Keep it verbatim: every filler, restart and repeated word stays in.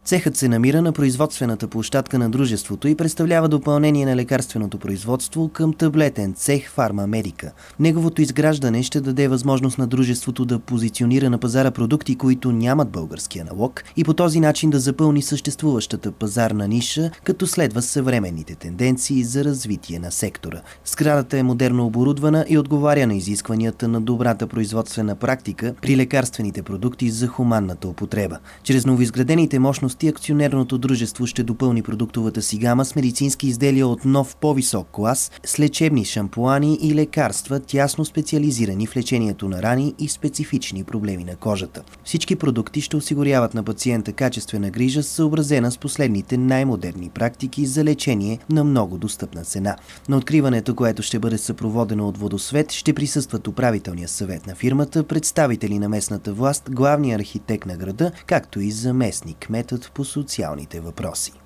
Цехът се намира на производствената площадка на дружеството и представлява допълнение на лекарственото производство към таблетен цех Фарма Медика. Неговото изграждане ще даде възможност на дружеството да позиционира на пазара продукти, които нямат български аналог, и по този начин да запълни съществуващата пазарна ниша, като следва съвременните тенденции за развитие на сектора. Сградата е модерно оборудвана и отговаря на изискванията на добрата производствена практика при лекарствените продукти за хуманната употреба. Чрез новоизградените мощности акционерното дружество ще допълни продуктовата си гама с медицински изделия от нов по-висок клас, с лечебни шампуани и лекарства, тясно специализирани в лечението на рани и специфични проблеми на кожата. Всички продукти ще осигуряват на пациента качествена грижа, съобразена с последните най-модерни практики за лечение на много достъпна цена. На откриването, което ще бъде съпроводено от водосвет, ще присъстват управителния съвет на фирмата, представители на местната власт, главния архитект на града, както и заместник кметът по социалните въпроси.